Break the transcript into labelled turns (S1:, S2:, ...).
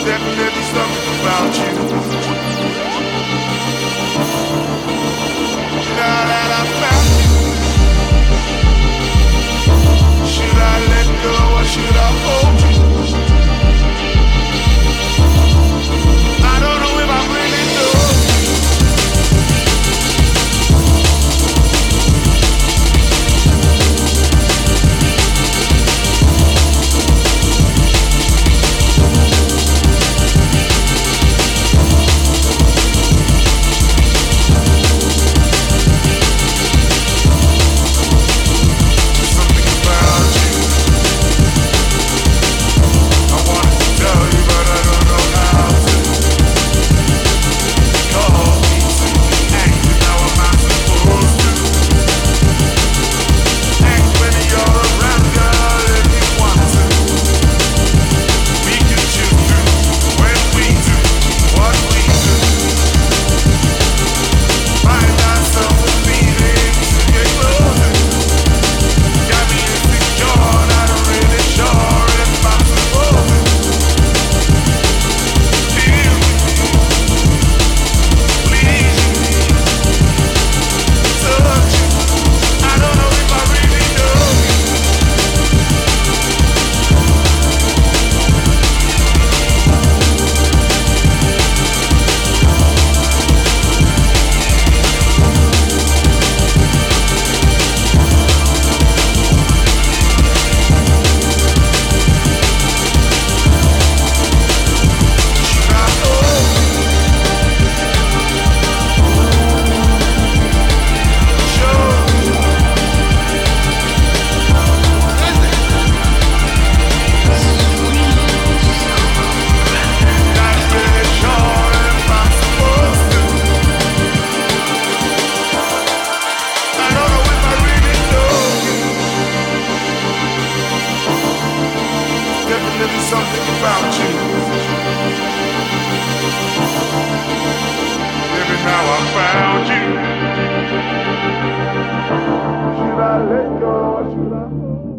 S1: Definitely something about you. Now that I found you, should I let go or should I hold you? I don't know if I really know. Something about you. Maybe now I found you. Should I let go or should I hold?